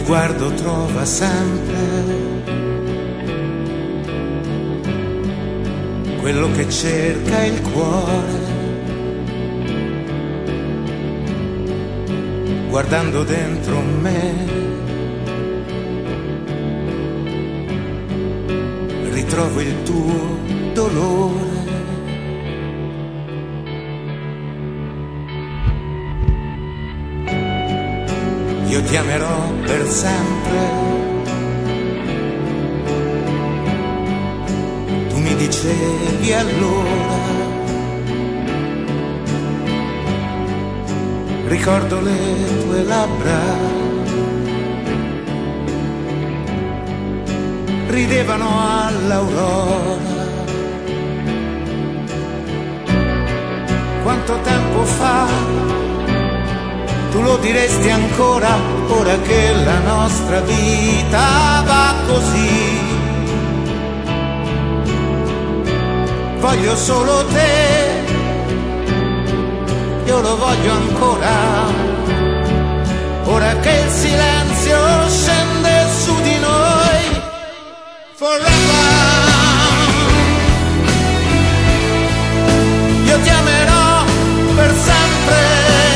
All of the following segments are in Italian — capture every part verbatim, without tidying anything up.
sguardo trova sempre quello che cerca il cuore, guardando dentro me ritrovo il tuo dolore. Io ti amerò per sempre, tu mi dicevi allora, ricordo le tue labbra, ridevano all'aurora. Quanto tempo fa tu lo diresti ancora, ora che la nostra vita va così? Voglio solo te, io lo voglio ancora, ora che il silenzio scende su di noi. Forever, io ti amerò per sempre.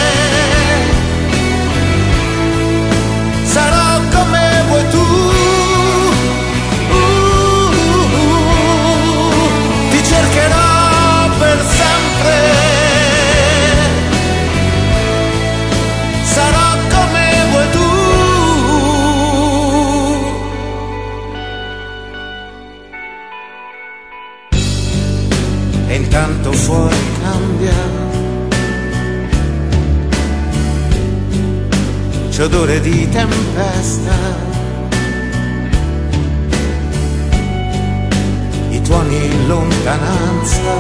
E intanto fuori cambia, c'è odore di tempesta, i tuoni in lontananza,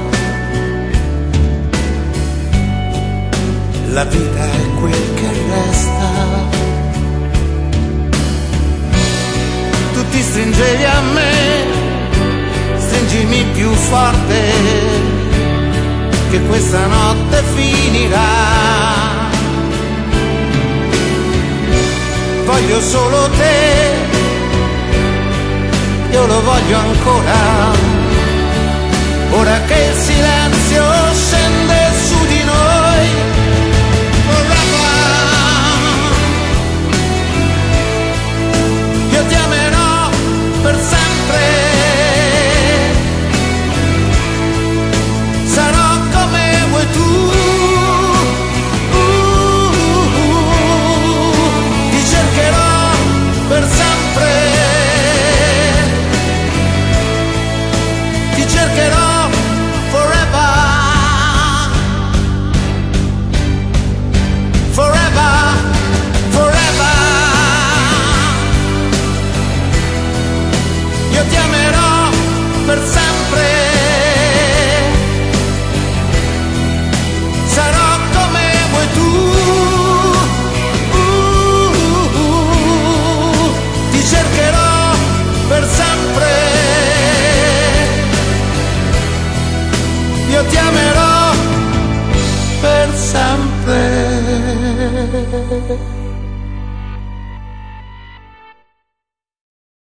la vita è quel che resta. Tu ti stringevi a me, stringimi più forte, che questa notte finirà. Voglio solo te, io lo voglio ancora, ora che il silenzio scende su di noi. Forever, io ti amerò per sempre. Io ti amerò per sempre.